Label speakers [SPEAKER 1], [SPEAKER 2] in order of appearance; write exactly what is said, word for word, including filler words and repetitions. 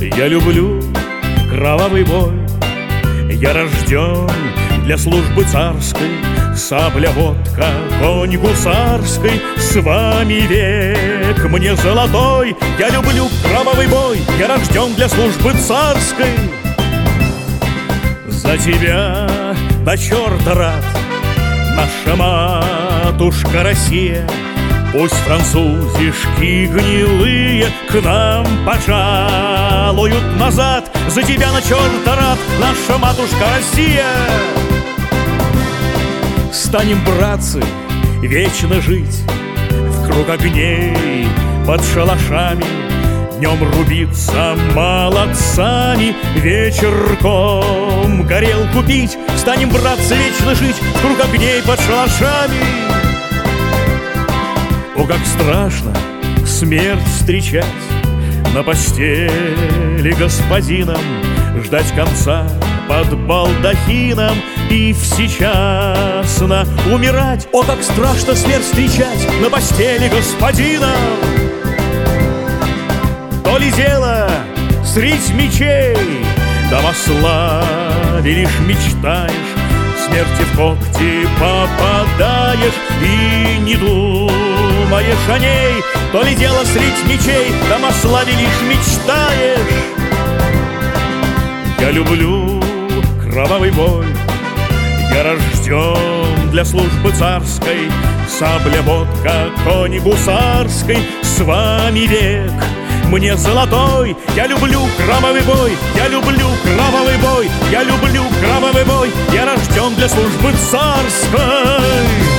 [SPEAKER 1] Я люблю кровавый бой, я рожден для службы царской. Сабля, водка, конь гусарской, с вами век мне золотой. Я люблю кровавый бой, я рожден для службы царской. За тебя до черта рад, наша матушка Россия. Пусть французишки гнилые к нам пожалуют назад. За тебя на черта рад, наша матушка Россия. Станем, братцы, вечно жить в круг огней под шалашами. Днем рубиться молодцами, вечерком горелку пить. Станем, братцы, вечно жить в круг огней под шалашами. О, как страшно смерть встречать на постели господином, ждать конца под балдахином и всечасно умирать. О, как страшно смерть встречать на постели господином. То ли дело средь мечей, да во славе лишь мечтаешь, смерти в когти попадаешь и не думаешь о ней. То ли дело средь мечей, да во славе лишь мечтаешь. Я люблю кровавый бой, я рожден для службы царской. Сабля, водка, конь гусарской, с вами век мне золотой. Я люблю кровавый бой, я люблю кровавый бой, я люблю кровавый бой. Я рожден для службы царской.